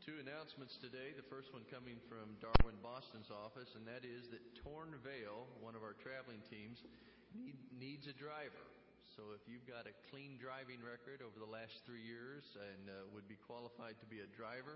Two announcements today. The first one coming from Darwin, Boston's office, and that is that Torn Vale, one of our traveling teams, needs a driver. So if you've got a clean driving record over the last 3 years and would be qualified to be a driver,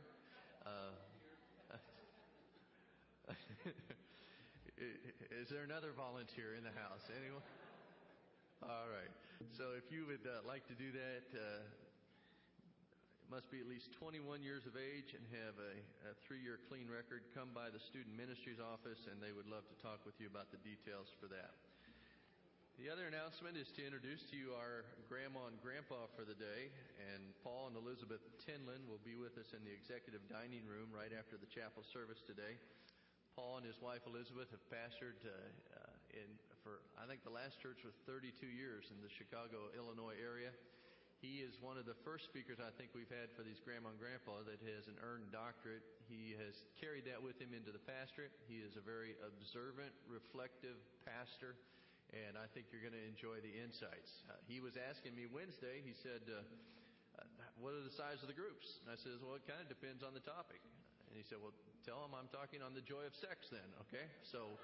is there another volunteer in the house? Anyone? All right. So if you would like to do that, must be at least 21 years of age and have a 3-year clean record. Come by the Student Ministries office and they would love to talk with you about the details for that. The other announcement is to introduce to you our Grandma and Grandpa for the day. And Paul and Elizabeth Tinlin will be with us in the executive dining room right after the chapel service today. Paul and his wife Elizabeth have pastored for, I think the last church was 32 years in the Chicago, Illinois area. He is one of the first speakers I think we've had for these Grandma and Grandpa that has an earned doctorate. He has carried that with him into the pastorate. He is a very observant, reflective pastor, and I think you're going to enjoy the insights. He was asking me Wednesday, he said, what are the size of the groups? And I said, well, it kind of depends on the topic. And he said, well, tell him I'm talking on the joy of sex then, okay? So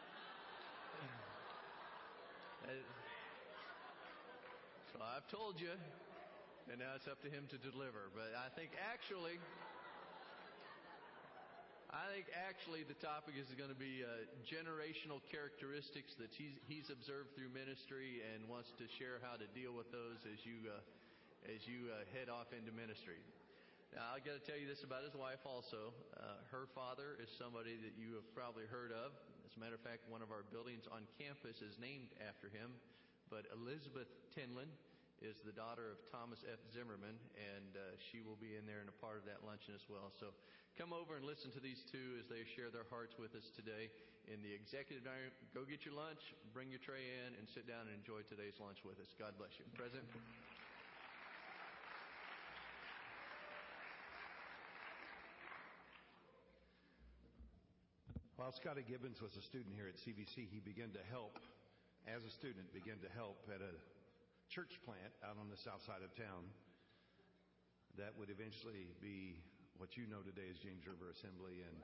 I've told you, and now it's up to him to deliver. But I think actually the topic is going to be generational characteristics that he's observed through ministry and wants to share how to deal with those as you head off into ministry. Now, I've got to tell you this about his wife also. Her father is somebody that you have probably heard of. As a matter of fact, one of our buildings on campus is named after him. But Elizabeth Tinlin is the daughter of Thomas F. Zimmerman, and she will be in there and a part of that luncheon as well. So come over and listen to these two as they share their hearts with us today in the executive dining room. Go get your lunch, bring your tray in, and sit down and enjoy today's lunch with us. God bless you. President. While Scotty Gibbons was a student here at CBC, he began to help at a church plant out on the south side of town that would eventually be what you know today as James River Assembly. And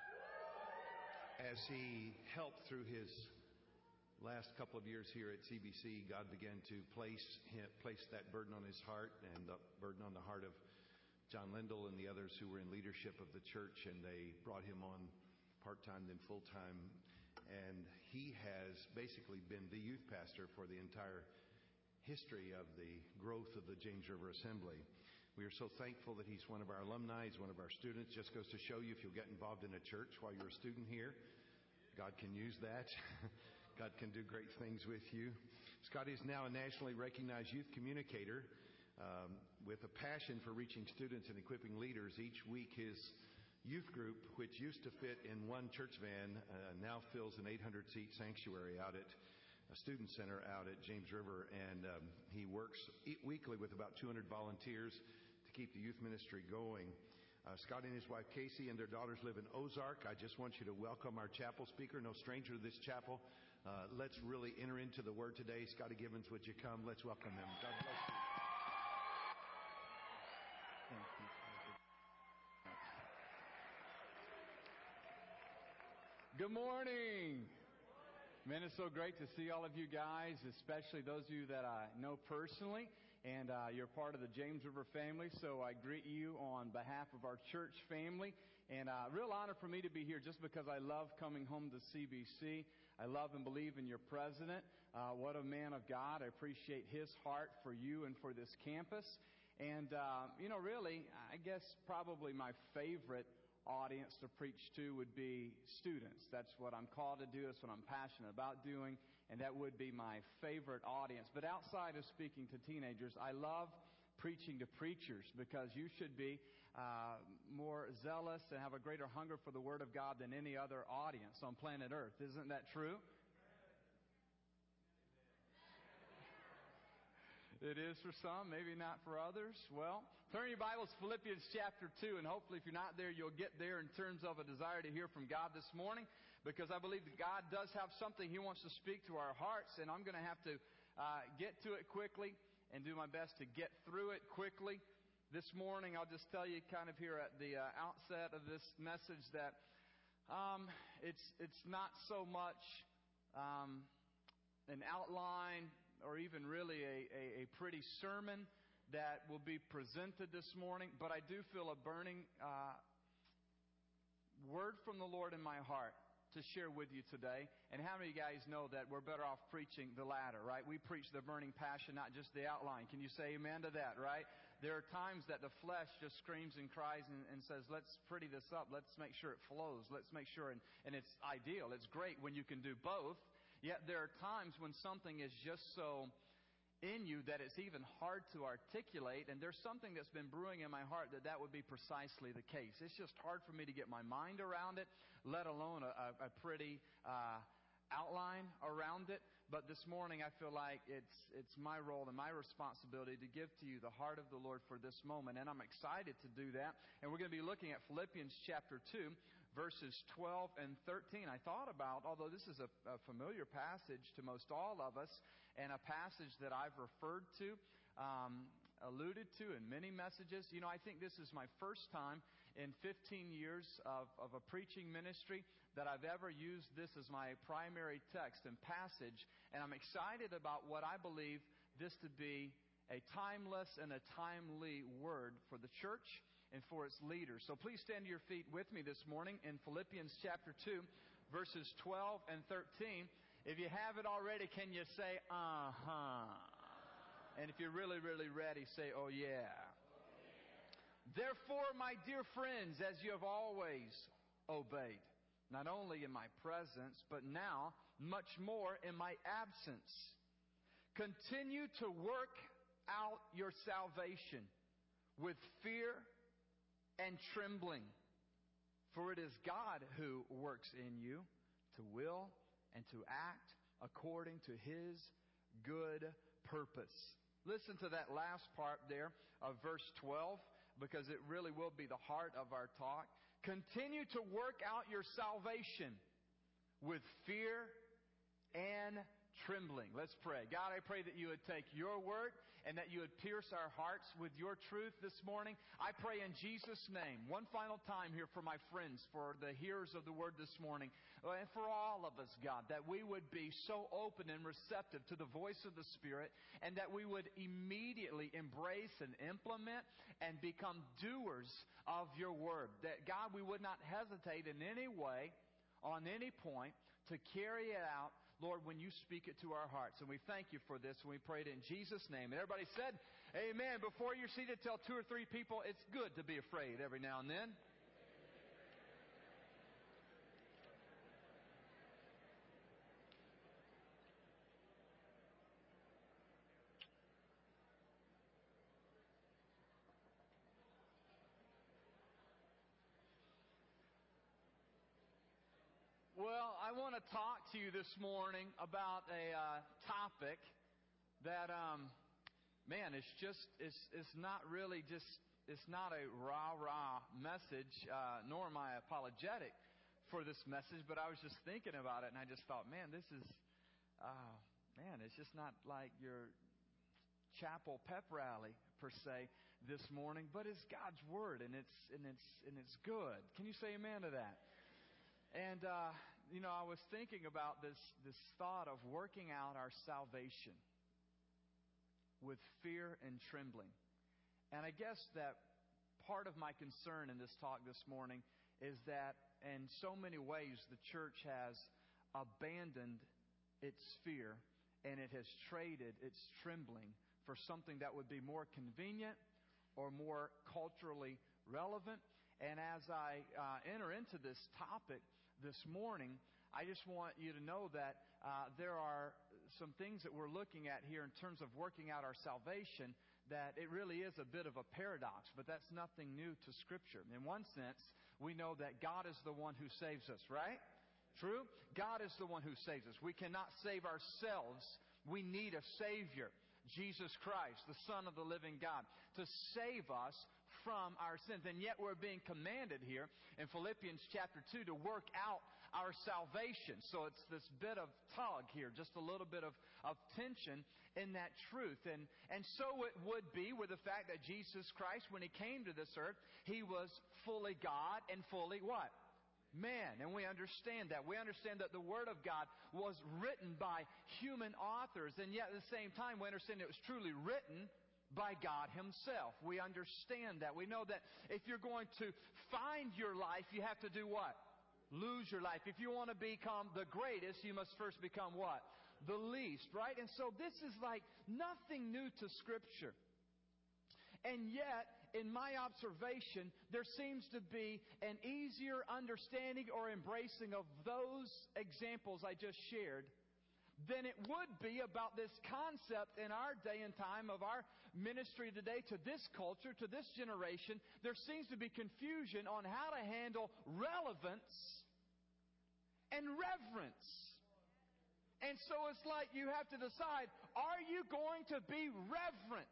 as he helped through his last couple of years here at CBC, God began to place that burden on his heart and the burden on the heart of John Lindell and the others who were in leadership of the church, and they brought him on part-time then full-time. And he has basically been the youth pastor for the entire history of the growth of the James River Assembly. We are so thankful that he's one of our alumni, he's one of our students. Just goes to show you, if you'll get involved in a church while you're a student here, God can use that. God can do great things with you. Scotty is now a nationally recognized youth communicator with a passion for reaching students and equipping leaders. Each week his youth group, which used to fit in one church van, now fills an 800-seat sanctuary out at a student center out at James River, and he works weekly with about 200 volunteers to keep the youth ministry going. Scotty and his wife Casey and their daughters live in Ozark. I just want you to welcome our chapel speaker, no stranger to this chapel. Let's really enter into the Word today. Scotty Gibbons, would you come? Let's welcome him. God bless you. Thank you. Good morning. Man, it's so great to see all of you guys, especially those of you that I know personally, and you're part of the James River family, so I greet you on behalf of our church family, and real honor for me to be here just because I love coming home to CBC. I love and believe in your president. What a man of God. I appreciate his heart for you and for this campus, and, really, I guess probably my favorite audience to preach to would be students. That's what I'm called to do. That's what I'm passionate about doing, and that would be my favorite audience. But outside of speaking to teenagers, I love preaching to preachers because you should be more zealous and have a greater hunger for the Word of God than any other audience on planet Earth. Isn't that true? It is for some, maybe not for others. Well, turn your Bibles to Philippians chapter 2, and hopefully if you're not there, you'll get there in terms of a desire to hear from God this morning, because I believe that God does have something He wants to speak to our hearts, and I'm going to have to get to it quickly and do my best to get through it quickly. This morning, I'll just tell you kind of here at the outset of this message that it's not so much an outline or even really a pretty sermon that will be presented this morning, but I do feel a burning word from the Lord in my heart to share with you today. And how many of you guys know that we're better off preaching the latter, right? We preach the burning passion, not just the outline. Can you say amen to that, right? There are times that the flesh just screams and cries and says, let's pretty this up. Let's make sure it flows. Let's make sure, and it's ideal. It's great when you can do both. Yet there are times when something is just so in you that it's even hard to articulate, and there's something that's been brewing in my heart that would be precisely the case. It's just hard for me to get my mind around it, let alone a pretty outline around it. But this morning I feel like it's my role and my responsibility to give to you the heart of the Lord for this moment, and I'm excited to do that. And we're going to be looking at Philippians chapter 2, verses 12 and 13. I thought about, although this is a familiar passage to most all of us, and a passage that I've referred to, alluded to in many messages. You know, I think this is my first time in 15 years of a preaching ministry that I've ever used this as my primary text and passage. And I'm excited about what I believe this to be a timeless and a timely word for the church and for its leaders. So please stand to your feet with me this morning in Philippians chapter 2, verses 12 and 13. If you have it already, can you say, uh-huh? And if you're really, really ready, say, oh, yeah. Therefore, my dear friends, as you have always obeyed, not only in my presence, but now much more in my absence, continue to work out your salvation with fear and trembling. For it is God who works in you to will and to act according to His good purpose. Listen to that last part there of verse 12, because it really will be the heart of our talk. Continue to work out your salvation with fear and trembling. Let's pray. God, I pray that you would take your word and that you would pierce our hearts with your truth this morning. I pray in Jesus' name, one final time here for my friends, for the hearers of the word this morning, and for all of us, God, that we would be so open and receptive to the voice of the Spirit, and that we would immediately embrace and implement and become doers of your word. That, God, we would not hesitate in any way, on any point, to carry it out, Lord, when you speak it to our hearts. And we thank you for this, and we pray it in Jesus' name. And everybody said, amen. Before you're seated, tell 2 or 3 people it's good to be afraid every now and then. Well, I want to talk to you this morning about a topic that, man, it's not really just, it's not a rah-rah message, nor am I apologetic for this message, but I was just thinking about it, and I just thought, man, this is, it's just not like your chapel pep rally per se this morning, but it's God's word, and it's good. Can you say amen to that? And, I was thinking about this thought of working out our salvation with fear and trembling. And I guess that part of my concern in this talk this morning is that in so many ways the church has abandoned its fear and it has traded its trembling for something that would be more convenient or more culturally relevant. And as I enter into this topic this morning, I just want you to know that there are some things that we're looking at here in terms of working out our salvation, that it really is a bit of a paradox, but that's nothing new to Scripture. In one sense, we know that God is the one who saves us, right? True? God is the one who saves us. We cannot save ourselves. We need a Savior, Jesus Christ, the Son of the living God, to save us from our sins. And yet we're being commanded here in Philippians chapter 2 to work out our salvation. So it's this bit of tug here, just a little bit of tension in that truth. And so it would be with the fact that Jesus Christ, when He came to this earth, He was fully God and fully what? Man. And we understand that. We understand that the Word of God was written by human authors, and yet at the same time we understand it was truly written by God Himself. We understand that. We know that if you're going to find your life, you have to do what? Lose your life. If you want to become the greatest, you must first become what? The least, right? And so this is like nothing new to Scripture. And yet, in my observation, there seems to be an easier understanding or embracing of those examples I just shared than it would be about this concept in our day and time of our ministry today to this culture, to this generation. There seems to be confusion on how to handle relevance and reverence. And so it's like you have to decide, are you going to be reverent?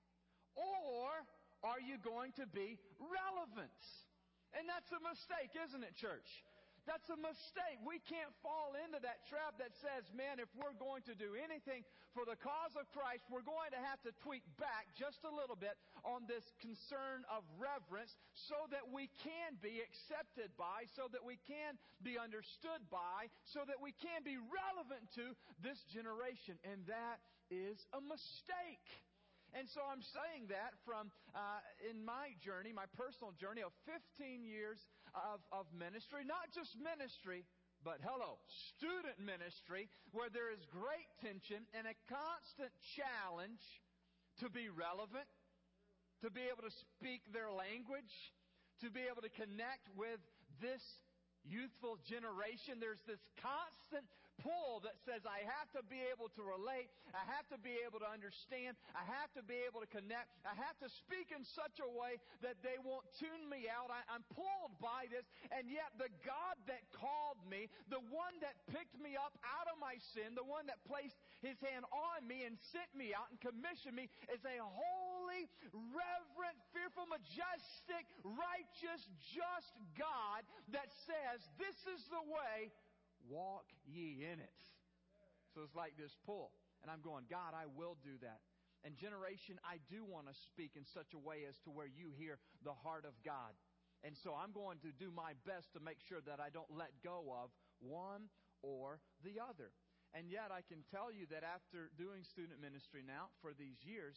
Or are you going to be relevant? And that's a mistake, isn't it, church? That's a mistake. We can't fall into that trap that says, man, if we're going to do anything for the cause of Christ, we're going to have to tweak back just a little bit on this concern of reverence so that we can be accepted by, so that we can be understood by, so that we can be relevant to this generation. And that is a mistake. And so I'm saying that from in my journey, my personal journey of 15 years of ministry, not just ministry, but student ministry, where there is great tension and a constant challenge to be relevant, to be able to speak their language, to be able to connect with this youthful generation. There's this constant pull that says I have to be able to relate, I have to be able to understand, I have to be able to connect, I have to speak in such a way that they won't tune me out. I'm pulled by this, and yet the God that called me, the one that picked me up out of my sin, the one that placed His hand on me and sent me out and commissioned me, is a holy, reverent, fearful, majestic, righteous, just God that says, this is the way, walk ye in it. So it's like this pull. And I'm going, God, I will do that. And generation, I do want to speak in such a way as to where you hear the heart of God. And so I'm going to do my best to make sure that I don't let go of one or the other. And yet I can tell you that after doing student ministry now for these years,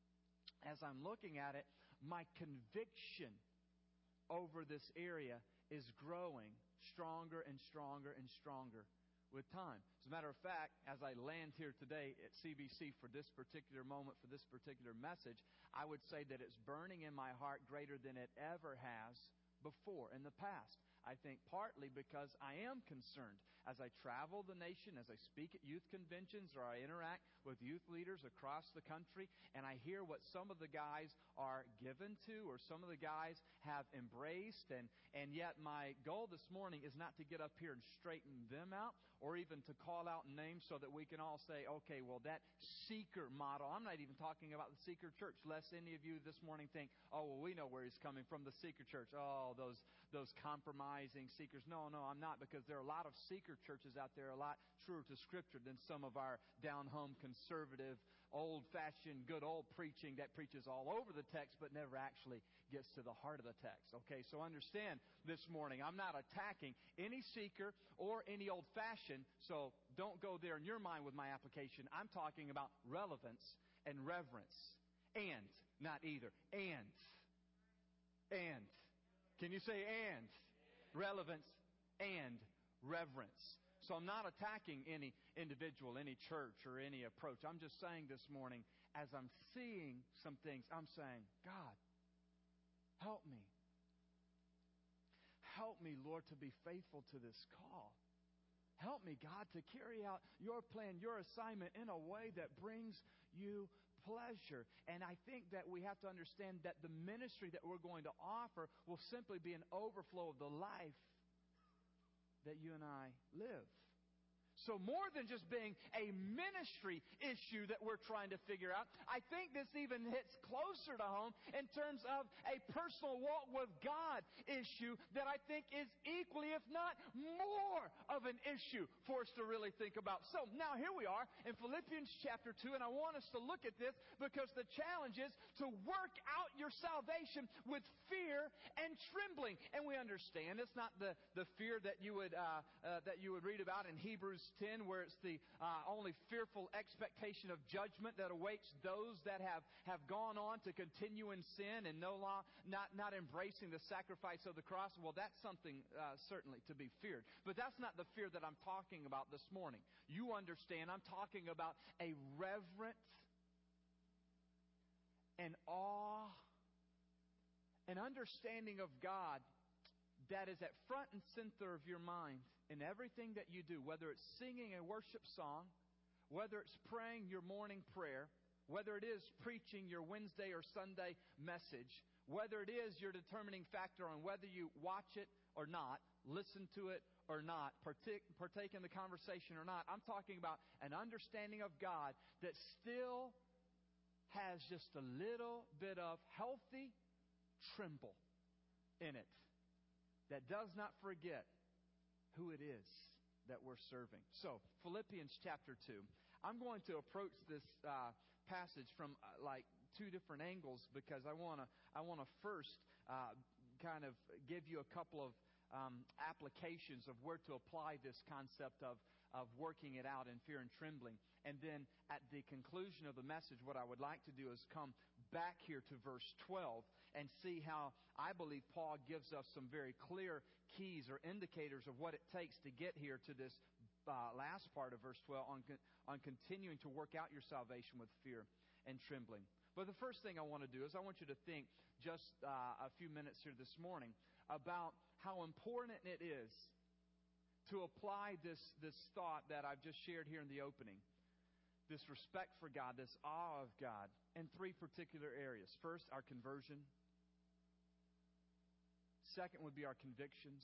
as I'm looking at it, my conviction over this area is growing stronger and stronger and stronger with time. As a matter of fact, as I land here today at CBC for this particular moment, for this particular message, I would say that it's burning in my heart greater than it ever has before in the past. I think partly because I am concerned as I travel the nation, as I speak at youth conventions, or I interact with youth leaders across the country, and I hear what some of the guys are given to, or some of the guys have embraced, and yet my goal this morning is not to get up here and straighten them out, or even to call out names so that we can all say, okay, well, that seeker model, I'm not even talking about the seeker church, lest any of you this morning think, oh, well, we know where he's coming from, the seeker church. Oh, those compromising seekers. No, I'm not, because there are a lot of seeker churches out there, a lot truer to Scripture than some of our down-home, conservative, old-fashioned, good old preaching that preaches all over the text but never actually gets to the heart of the text. Okay, so understand this morning, I'm not attacking any seeker or any old-fashioned, so don't go there in your mind with my application. I'm talking about relevance and reverence. And, not either. And. Can you say and? Relevance and reverence. So I'm not attacking any individual, any church, or any approach. I'm just saying this morning, as I'm seeing some things, I'm saying, God, help me. Help me, Lord, to be faithful to this call. Help me, God, to carry out your plan, your assignment in a way that brings you pleasure. And I think that we have to understand that the ministry that we're going to offer will simply be an overflow of the life that you and I live. So more than just being a ministry issue that we're trying to figure out, I think this even hits closer to home in terms of a personal walk with God issue that I think is equally, if not more, of an issue for us to really think about. So now here we are in Philippians chapter 2, and I want us to look at this because the challenge is to work out your salvation with fear and trembling. And we understand it's not the fear that you would read about in Hebrews 10, where it's the only fearful expectation of judgment that awaits those that have gone on to continue in sin and not embracing the sacrifice of the cross. Well, that's something certainly to be feared. But that's not the fear that I'm talking about this morning. You understand, I'm talking about a reverent and awe, an understanding of God that is at front and center of your mind in everything that you do, whether it's singing a worship song, whether it's praying your morning prayer, whether it is preaching your Wednesday or Sunday message, whether it is your determining factor on whether you watch it or not, listen to it or not, partake in the conversation or not. I'm talking about an understanding of God that still has just a little bit of healthy tremble in it, that does not forget who it is that we're serving. So, Philippians chapter 2. I'm going to approach this passage from like two different angles because I want to first kind of give you a couple of applications of where to apply this concept of working it out in fear and trembling. And then at the conclusion of the message, what I would like to do is come back here to verse 12 and see how I believe Paul gives us some very clear keys or indicators of what it takes to get here to this last part of verse 12 on continuing to work out your salvation with fear and trembling. But the first thing I want to do is I want you to think just a few minutes here this morning about how important it is to apply this thought that I've just shared here in the opening. This respect for God, this awe of God, in three particular areas. First, our conversion. Second would be our convictions.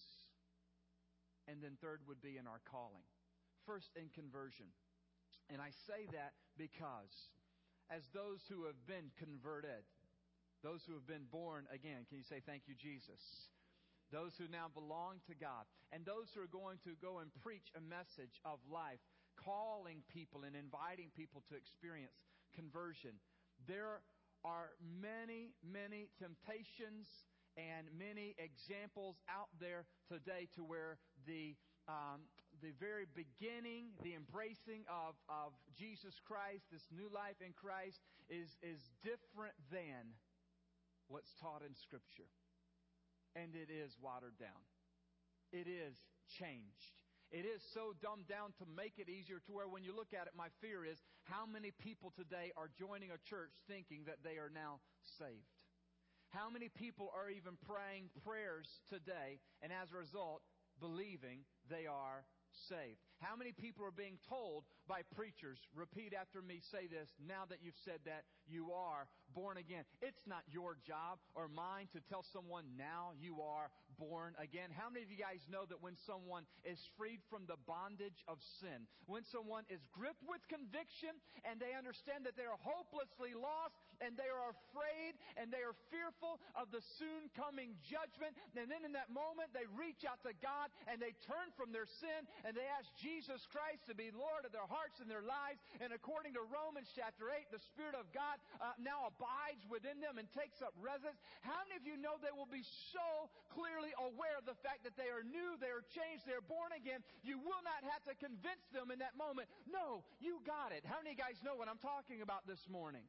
And then third would be in our calling. First, in conversion. And I say that because as those who have been converted, those who have been born again, can you say thank you, Jesus? Those who now belong to God, and those who are going to go and preach a message of life, calling people and inviting people to experience conversion. There are many, many temptations and many examples out there today to where the very beginning, the embracing of Jesus Christ, this new life in Christ, is different than what's taught in Scripture. And it is watered down. It is changed. It is so dumbed down to make it easier to where when you look at it, my fear is how many people today are joining a church thinking that they are now saved. How many people are even praying prayers today and as a result believing they are saved? How many people are being told by preachers, repeat after me, say this, now that you've said that, you are born again. It's not your job or mine to tell someone now you are born again. How many of you guys know that when someone is freed from the bondage of sin, when someone is gripped with conviction and they understand that they are hopelessly lost and they are afraid and they are fearful of the soon coming judgment, and then in that moment they reach out to God and they turn from their sin and they ask Jesus Christ to be Lord of their hearts and their lives, and according to Romans chapter 8, the Spirit of God now abides within them and takes up residence. How many of you know they will be so clearly aware of the fact that they are new, they are changed, they are born again? You will not have to convince them in that moment. No, you got it. How many of you guys know what I'm talking about this morning?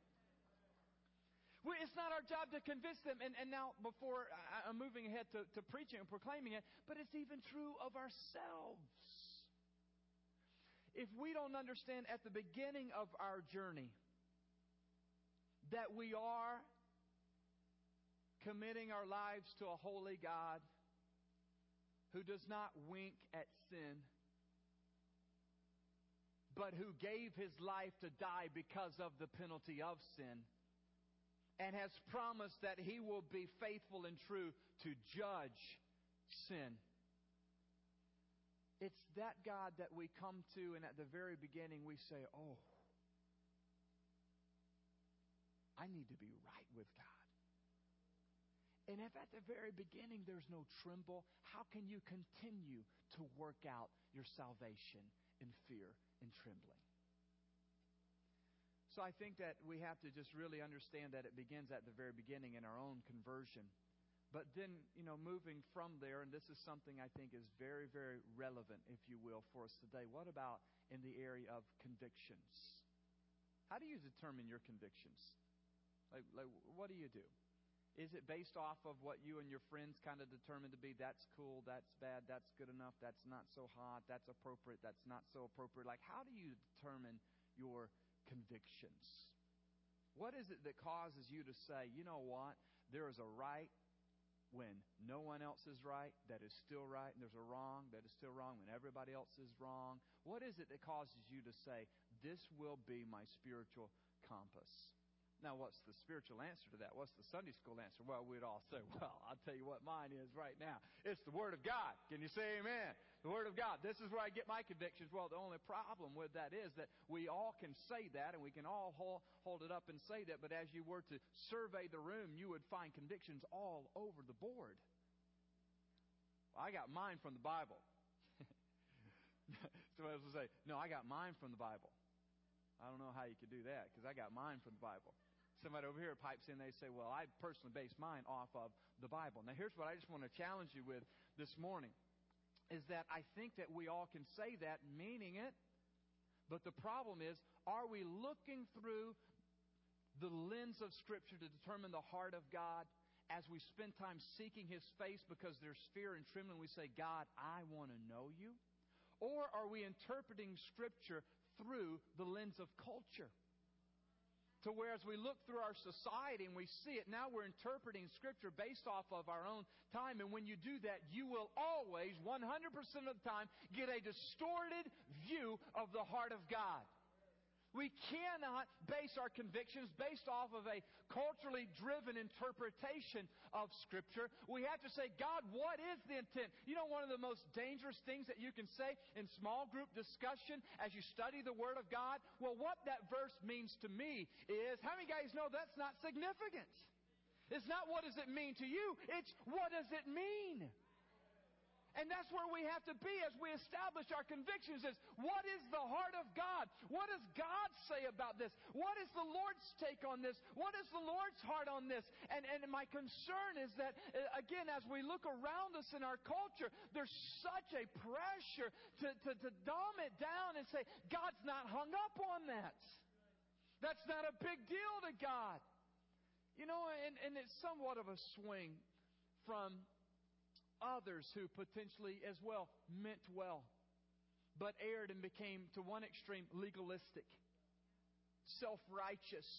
It's not our job to convince them. And now, before I'm moving ahead to preaching and proclaiming it, but it's even true of ourselves. If we don't understand at the beginning of our journey that we are committing our lives to a holy God who does not wink at sin, but who gave His life to die because of the penalty of sin, and has promised that He will be faithful and true to judge sin. It's that God that we come to, and at the very beginning we say, oh, I need to be right with God. And if at the very beginning there's no tremble, how can you continue to work out your salvation in fear and trembling? So I think that we have to just really understand that it begins at the very beginning in our own conversion. But then, moving from there, and this is something I think is very, very relevant, if you will, for us today. What about in the area of convictions? How do you determine your convictions? Like what do you do? Is it based off of what you and your friends kind of determine to be, that's cool, that's bad, that's good enough, that's not so hot, that's appropriate, that's not so appropriate? Like, how do you determine your convictions? What is it that causes you to say, you know what, there is a right when no one else is right that is still right, and there's a wrong that is still wrong when everybody else is wrong? What is it that causes you to say, this will be my spiritual compass? Now, what's the spiritual answer to that? What's the Sunday school answer? Well, we'd all say, well, I'll tell you what mine is right now. It's the Word of God. Can you say amen? The Word of God. This is where I get my convictions. Well, the only problem with that is that we all can say that, and we can all hold it up and say that, but as you were to survey the room, you would find convictions all over the board. Well, I got mine from the Bible. Somebody else will say, no, I got mine from the Bible. I don't know how you could do that, because I got mine from the Bible. Somebody over here pipes in, they say, well, I personally base mine off of the Bible. Now, here's what I just want to challenge you with this morning, is that I think that we all can say that, meaning it, but the problem is, are we looking through the lens of Scripture to determine the heart of God as we spend time seeking His face because there's fear and trembling? We say, God, I want to know You. Or are we interpreting Scripture through the lens of culture? To where as we look through our society and we see it, now we're interpreting Scripture based off of our own time. And when you do that, you will always, 100% of the time, get a distorted view of the heart of God. We cannot base our convictions based off of a culturally driven interpretation of Scripture. We have to say, God, what is the intent? You know, one of the most dangerous things that you can say in small group discussion as you study the Word of God? Well, what that verse means to me is, how many guys know that's not significant? It's not what does it mean to you, it's what does it mean? And that's where we have to be as we establish our convictions is, what is the heart of God? What does God say about this? What is the Lord's take on this? What is the Lord's heart on this? And my concern is that, again, as we look around us in our culture, there's such a pressure to dumb it down and say, God's not hung up on that. That's not a big deal to God. You know, and it's somewhat of a swing from others who potentially as well meant well, but erred and became, to one extreme, legalistic, self-righteous.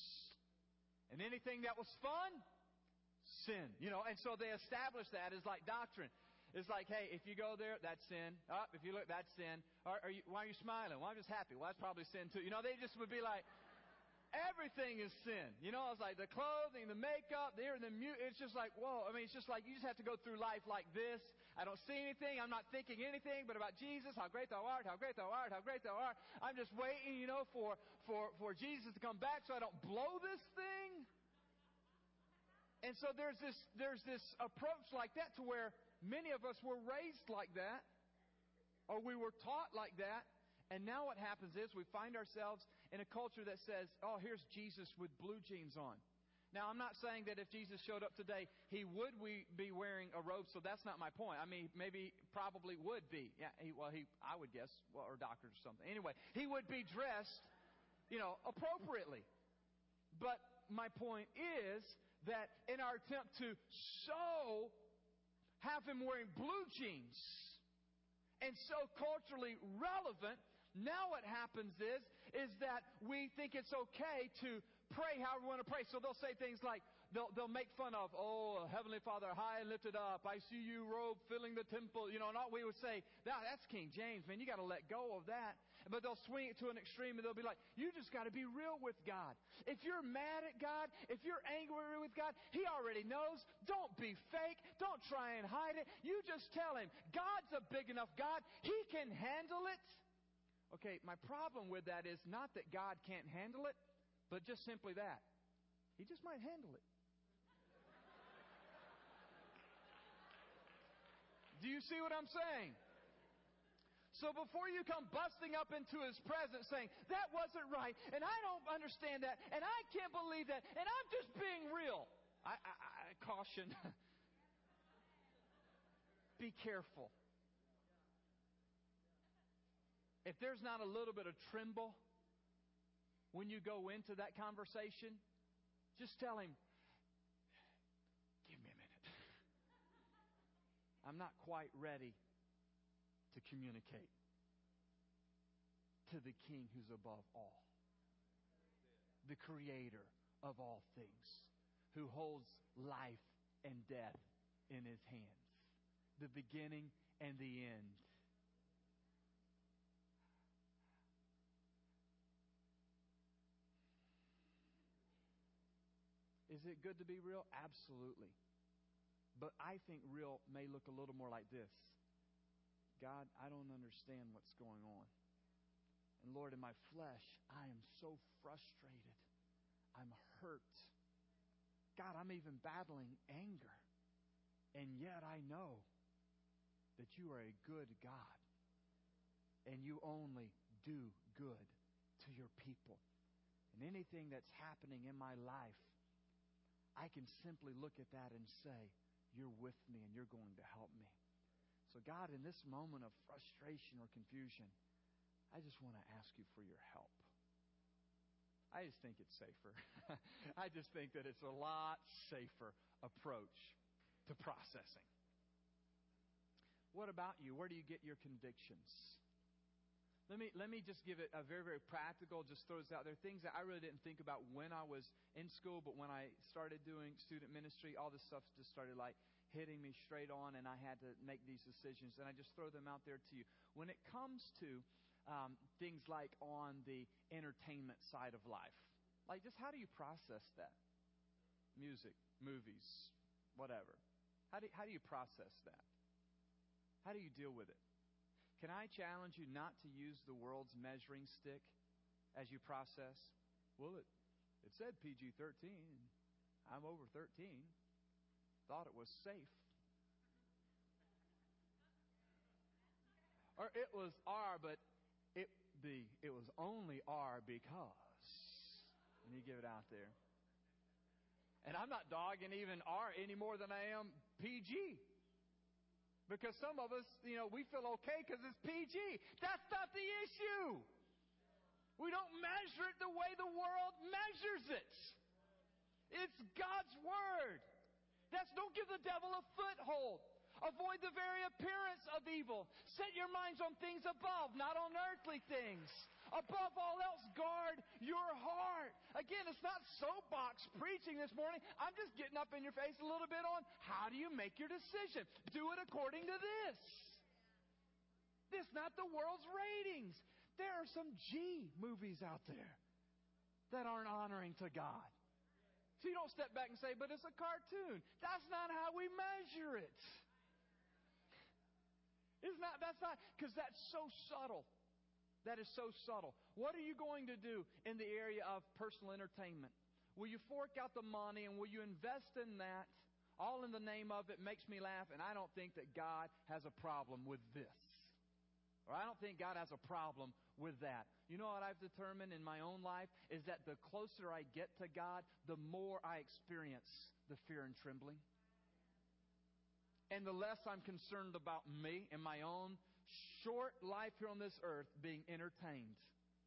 And anything that was fun, sin. You know, and so they established that as like doctrine. It's like, hey, if you go there, that's sin. Oh, if you look, that's sin. Why are you smiling? Well, I'm just happy. Well, that's probably sin too. You know, they just would be like, everything is sin. You know, it's like the clothing, the makeup, the ear, the mute. It's just like, whoa. I mean, it's just like you just have to go through life like this. I don't see anything. I'm not thinking anything but about Jesus. How great thou art, how great thou art, how great thou art. I'm just waiting, you know, for Jesus to come back so I don't blow this thing. And so there's this approach like that to where many of us were raised like that, or we were taught like that. And now what happens is we find ourselves in a culture that says, oh, here's Jesus with blue jeans on. Now, I'm not saying that if Jesus showed up today, He would be wearing a robe, so that's not my point. I mean, maybe, probably would be. Yeah, I would guess, or doctors or something. Anyway, He would be dressed, you know, appropriately. But my point is that in our attempt to so have Him wearing blue jeans and so culturally relevant, now what happens is that we think it's okay to pray however we want to pray. So they'll say things like, they'll make fun of, oh, Heavenly Father, high and lifted up, I see you robe filling the temple. And all we would say, that's King James, man. You got to let go of that. But they'll swing it to an extreme and they'll be like, you just got to be real with God. If you're mad at God, if you're angry with God, He already knows. Don't be fake. Don't try and hide it. You just tell Him, God's a big enough God. He can handle it. Okay, my problem with that is not that God can't handle it, but just simply that. He just might handle it. Do you see what I'm saying? So before you come busting up into His presence saying, that wasn't right, and I don't understand that, and I can't believe that, and I'm just being real. I caution. Be careful. If there's not a little bit of tremble when you go into that conversation, just tell Him, give me a minute. I'm not quite ready to communicate to the King who's above all, the Creator of all things, who holds life and death in His hands, the beginning and the end. Is it good to be real? Absolutely. But I think real may look a little more like this. God, I don't understand what's going on. And Lord, in my flesh, I am so frustrated. I'm hurt. God, I'm even battling anger. And yet I know that you are a good God. And you only do good to your people. And anything that's happening in my life, I can simply look at that and say, you're with me and you're going to help me. So God, in this moment of frustration or confusion, I just want to ask you for your help. I just think it's safer. I just think that it's a lot safer approach to processing. What about you? Where do you get your convictions? Let me just give it a very, very practical, just throws out there, things that I really didn't think about when I was in school, but when I started doing student ministry, all this stuff just started like hitting me straight on, and I had to make these decisions, and I just throw them out there to you. When it comes to things like on the entertainment side of life, like just how do you process that? Music, movies, whatever. How do you process that? How do you deal with it? Can I challenge you not to use the world's measuring stick as you process? Well, it said PG-13. I'm over 13. Thought it was safe. Or it was R, but it was only R because. And you give it out there. And I'm not dogging even R any more than I am PG. Because some of us, we feel okay because it's PG. That's not the issue. We don't measure it the way the world measures it. It's God's Word. Don't give the devil a foothold. Avoid the very appearance of evil. Set your minds on things above, not on earthly things. Above all else, guard your heart. Again, it's not soapbox preaching this morning. I'm just getting up in your face a little bit on how do you make your decision. Do it according to this. This, not the world's ratings. There are some G movies out there that aren't honoring to God. So you don't step back and say, but it's a cartoon. That's not how we measure it. That's not, because that's so subtle. That is so subtle. What are you going to do in the area of personal entertainment? Will you fork out the money and will you invest in that? All in the name of it makes me laugh, and I don't think that God has a problem with this. Or I don't think God has a problem with that. You know what I've determined in my own life is that the closer I get to God, the more I experience the fear and trembling. And the less I'm concerned about me and my own short life here on this earth being entertained.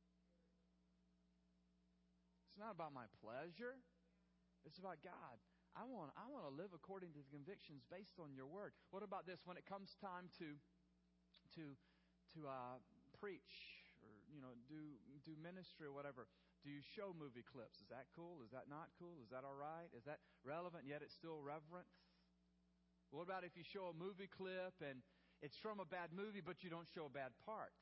It's not about my pleasure. It's about God. I want to live according to the convictions based on your word. What about this? When it comes time to preach or do ministry or whatever, Do you show movie clips? Is that cool? Is that not cool? Is that all right? Is that relevant yet it's still reverent? What about if you show a movie clip and it's from a bad movie, but you don't show a bad part?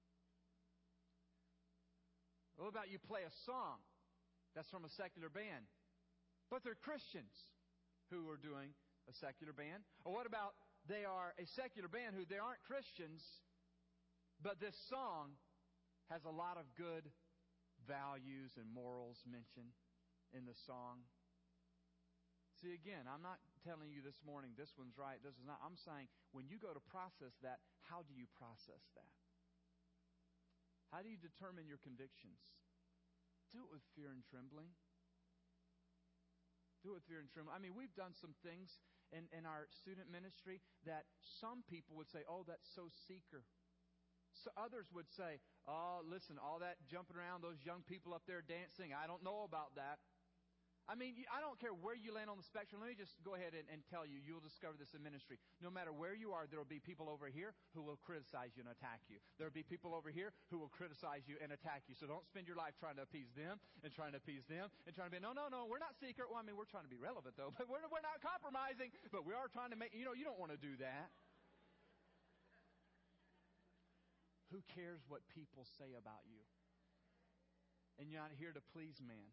What about you play a song that's from a secular band, but they're Christians who are doing a secular band? Or what about they are a secular band who they aren't Christians, but this song has a lot of good values and morals mentioned in the song? See, again, I'm not telling you this morning this one's right, this is not. I'm saying when you go to process that, how do you process that? How do you determine your convictions? Do it with fear and trembling. Do it with fear and trembling. I mean, we've done some things in our student ministry that some people would say, oh, that's so seeker. So others would say, oh, listen, all that jumping around, those young people up there dancing, I don't know about that. I mean, I don't care where you land on the spectrum. Let me just go ahead and tell you, you'll discover this in ministry. No matter where you are, there will be people over here who will criticize you and attack you. There will be people over here who will criticize you and attack you. So don't spend your life trying to appease them and trying to appease them and trying to be, no, we're not secret. Well, I mean, we're trying to be relevant, though. But we're not compromising. But we are trying to make, you don't want to do that. Who cares what people say about you? And you're not here to please man.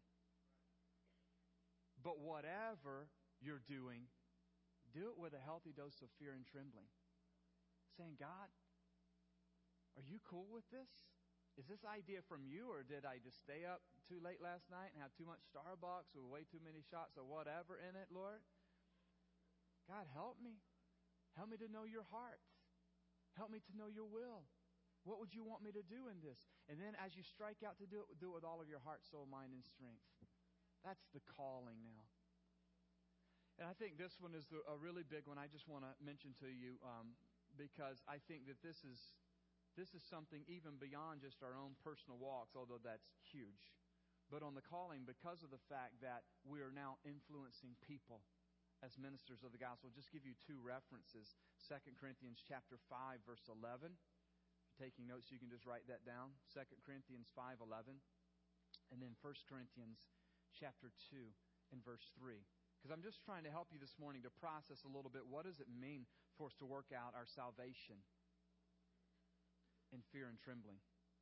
But whatever you're doing, do it with a healthy dose of fear and trembling. Saying, God, are you cool with this? Is this idea from you, or did I just stay up too late last night and have too much Starbucks or way too many shots of whatever in it, Lord? God, help me. Help me to know your heart. Help me to know your will. What would you want me to do in this? And then as you strike out to do it with all of your heart, soul, mind, and strength. That's the calling now. And I think this one is a really big one I just want to mention to you because I think that this is something even beyond just our own personal walks, although that's huge. But on the calling, because of the fact that we are now influencing people as ministers of the gospel. I'll just give you two references. 2 Corinthians chapter 5, verse 11. If you're taking notes, you can just write that down. 2 Corinthians 5:11. And then 1 Corinthians chapter 2 and verse 3. Because I'm just trying to help you this morning to process a little bit, what does it mean for us to work out our salvation in fear and trembling?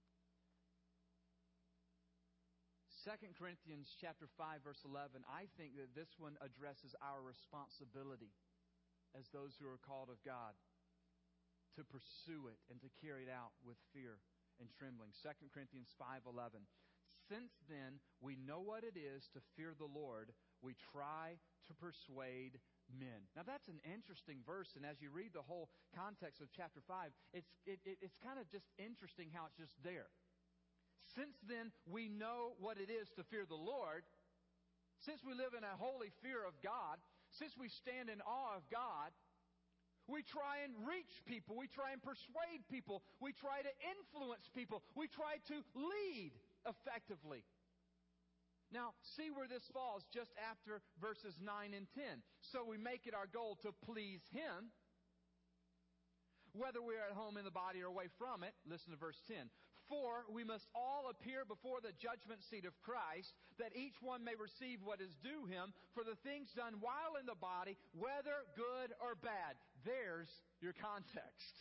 2 Corinthians chapter 5 verse 11, I think that this one addresses our responsibility as those who are called of God to pursue it and to carry it out with fear and trembling. 2 Corinthians 5:11. Since then, we know what it is to fear the Lord. We try to persuade men. Now, that's an interesting verse, and as you read the whole context of chapter 5, it's kind of just interesting how it's just there. Since then, we know what it is to fear the Lord. Since we live in a holy fear of God, since we stand in awe of God, we try and reach people. We try and persuade people. We try to influence people. We try to lead effectively. Now, see where this falls just after verses 9 and 10. So we make it our goal to please Him, whether we're at home in the body or away from it. Listen to verse 10. For we must all appear before the judgment seat of Christ, that each one may receive what is due him for the things done while in the body, whether good or bad. There's your context.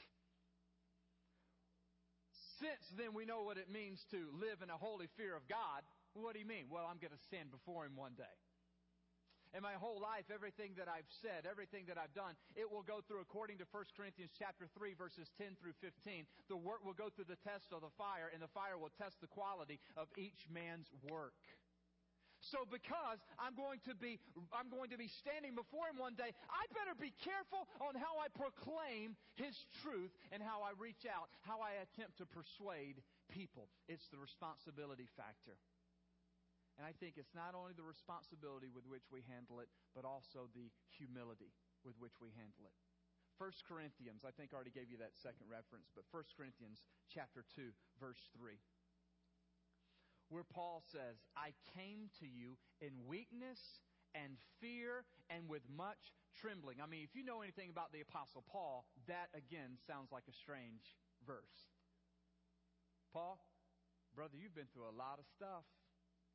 Since then we know what it means to live in a holy fear of God. What do you mean? Well, I'm going to stand before Him one day. And my whole life, everything that I've said, everything that I've done, it will go through, according to 1 Corinthians chapter 3, verses 10 through 15. The work will go through the test of the fire, and the fire will test the quality of each man's work. So because I'm going to be standing before Him one day, I better be careful on how I proclaim His truth and how I reach out, how I attempt to persuade people. It's the responsibility factor. And I think it's not only the responsibility with which we handle it, but also the humility with which we handle it. 1 Corinthians, I think I already gave you that second reference, but 1 Corinthians chapter 2, verse 3. Where Paul says, I came to you in weakness and fear and with much trembling. I mean, if you know anything about the Apostle Paul, that again sounds like a strange verse. Paul, brother, you've been through a lot of stuff.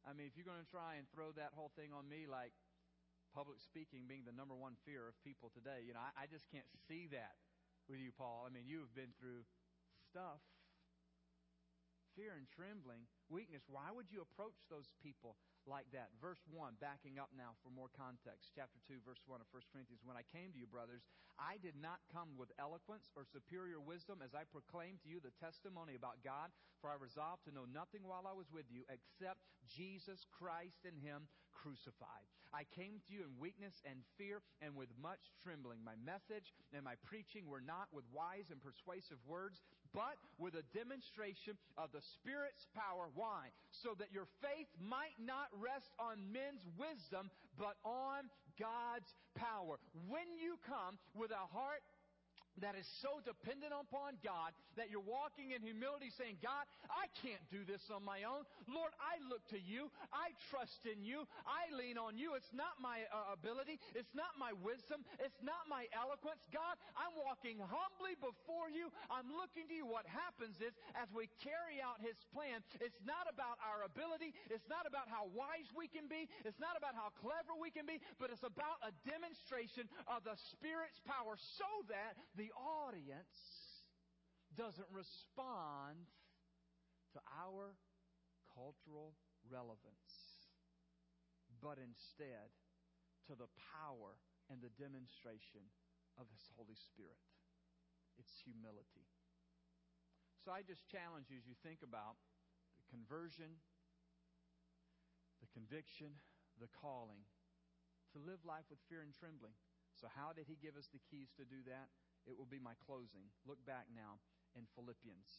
I mean, if you're going to try and throw that whole thing on me, like public speaking being the number one fear of people today, I just can't see that with you, Paul. I mean, you have been through stuff. Fear and trembling, weakness. Why would you approach those people like that? Verse 1, backing up now for more context. Chapter 2, verse 1 of 1 Corinthians. When I came to you, brothers, I did not come with eloquence or superior wisdom as I proclaimed to you the testimony about God, for I resolved to know nothing while I was with you except Jesus Christ and Him crucified. I came to you in weakness and fear and with much trembling. My message and my preaching were not with wise and persuasive words, but with a demonstration of the Spirit's power. Why? So that your faith might not rest on men's wisdom, but on God's power. When you come with a heart that is so dependent upon God that you're walking in humility saying, God, I can't do this on my own. Lord, I look to you. I trust in you. I lean on you. It's not my ability. It's not my wisdom. It's not my eloquence. God, I'm walking humbly before you. I'm looking to you. What happens is, as we carry out His plan, it's not about our ability. It's not about how wise we can be. It's not about how clever we can be, but it's about a demonstration of the Spirit's power so that the audience doesn't respond to our cultural relevance, but instead to the power and the demonstration of His Holy Spirit. It's humility. So I just challenge you as you think about the conversion, the conviction, the calling, to live life with fear and trembling. So how did He give us the keys to do that? It will be my closing. Look back now in Philippians.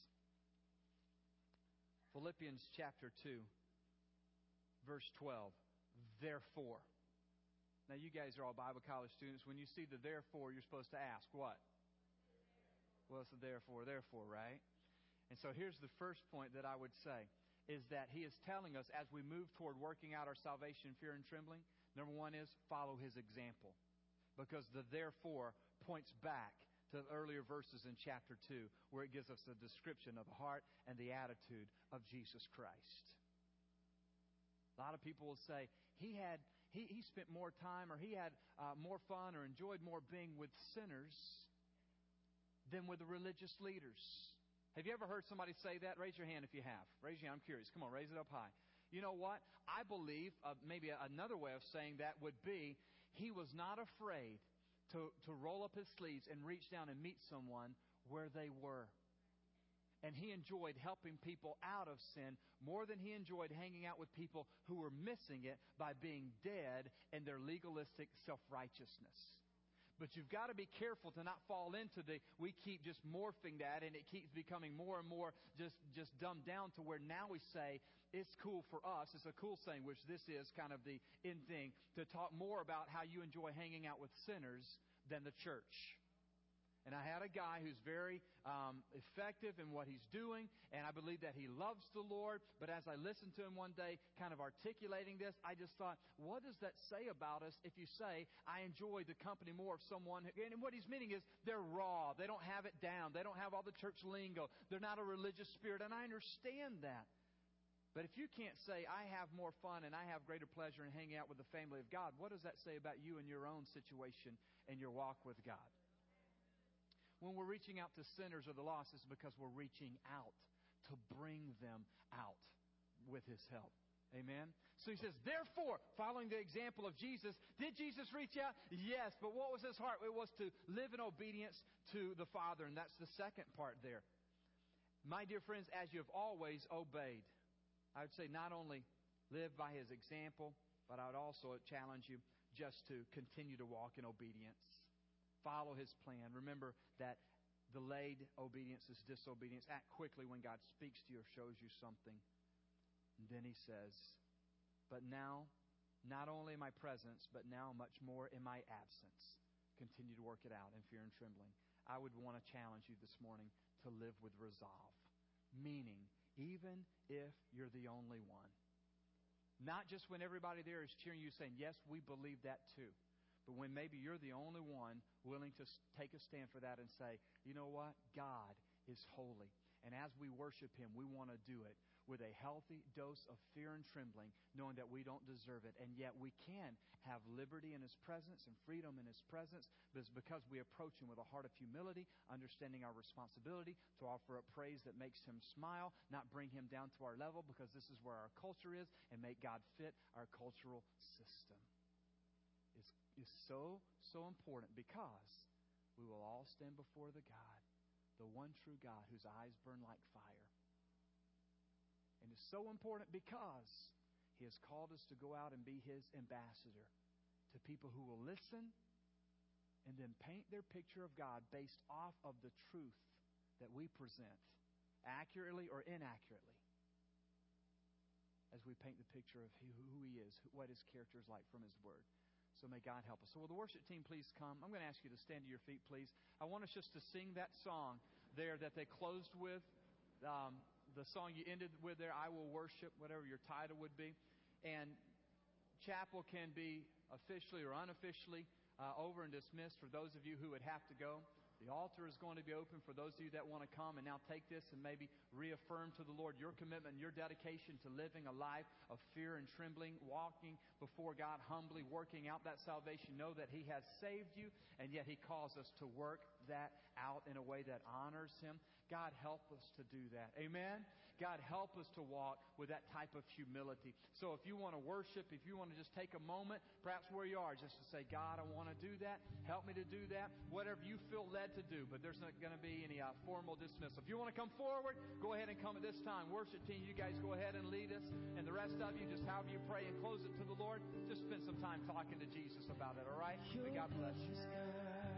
Philippians chapter 2, verse 12. Therefore. Now you guys are all Bible college students. When you see the therefore, you're supposed to ask, what? What's the therefore, right? And so here's the first point that I would say, is that He is telling us as we move toward working out our salvation, fear and trembling, number one is follow His example. Because the therefore points back to the earlier verses in chapter 2, where it gives us a description of the heart and the attitude of Jesus Christ. A lot of people will say, he spent more time, or he had more fun, or enjoyed more being with sinners than with the religious leaders. Have you ever heard somebody say that? Raise your hand if you have. Raise your hand. I'm curious. Come on, raise it up high. You know what? I believe maybe another way of saying that would be, he was not afraid to roll up his sleeves and reach down and meet someone where they were. And he enjoyed helping people out of sin more than he enjoyed hanging out with people who were missing it by being dead in their legalistic self-righteousness. But you've got to be careful to not fall into we keep just morphing that, and it keeps becoming more and more just dumbed down to where now we say, it's cool for us. It's a cool saying, which this is kind of the in thing, to talk more about how you enjoy hanging out with sinners than the church. And I had a guy who's very effective in what he's doing, and I believe that he loves the Lord. But as I listened to him one day, kind of articulating this, I just thought, what does that say about us if you say, I enjoy the company more of someone? And what he's meaning is they're raw. They don't have it down. They don't have all the church lingo. They're not a religious spirit, and I understand that. But if you can't say, I have more fun and I have greater pleasure in hanging out with the family of God, what does that say about you and your own situation and your walk with God? When we're reaching out to sinners or the lost, it's because we're reaching out to bring them out with His help. Amen? So He says, therefore, following the example of Jesus, did Jesus reach out? Yes, but what was His heart? It was to live in obedience to the Father, and that's the second part there. My dear friends, as you have always obeyed, I would say not only live by His example, but I would also challenge you just to continue to walk in obedience. Follow His plan. Remember that delayed obedience is disobedience. Act quickly when God speaks to you or shows you something. And then He says, but now, not only in my presence, but now much more in my absence, continue to work it out in fear and trembling. I would want to challenge you this morning to live with resolve. Meaning, even if you're the only one. Not just when everybody there is cheering you, saying, yes, we believe that too. But when maybe you're the only one willing to take a stand for that and say, you know what? God is holy. And as we worship Him, we want to do it with a healthy dose of fear and trembling, knowing that we don't deserve it. And yet we can have liberty in His presence and freedom in His presence, but it's because we approach Him with a heart of humility, understanding our responsibility to offer up praise that makes Him smile, not bring Him down to our level, because this is where our culture is, and make God fit our cultural system. Is so important, because we will all stand before the God, the one true God, whose eyes burn like fire. And it's so important because He has called us to go out and be His ambassador to people who will listen and then paint their picture of God based off of the truth that we present, accurately or inaccurately, as we paint the picture of who He is, what His character is like from His Word. So may God help us. So will the worship team please come? I'm going to ask you to stand to your feet, please. I want us just to sing that song there that they closed with. The song you ended with there, I Will Worship, whatever your title would be. And chapel can be officially or unofficially over and dismissed for those of you who would have to go. The altar is going to be open for those of you that want to come and now take this and maybe reaffirm to the Lord your commitment and your dedication to living a life of fear and trembling, walking before God humbly, working out that salvation. Know that He has saved you, and yet He calls us to work that out in a way that honors Him. God, help us to do that. Amen? God, help us to walk with that type of humility. So if you want to worship, if you want to just take a moment, perhaps where you are, just to say, God, I want to do that. Help me to do that. Whatever you feel led to do, but there's not going to be any formal dismissal. If you want to come forward, go ahead and come at this time. Worship team, you guys go ahead and lead us. And the rest of you, just however you pray and close it to the Lord, just spend some time talking to Jesus about it, all right? May God bless you.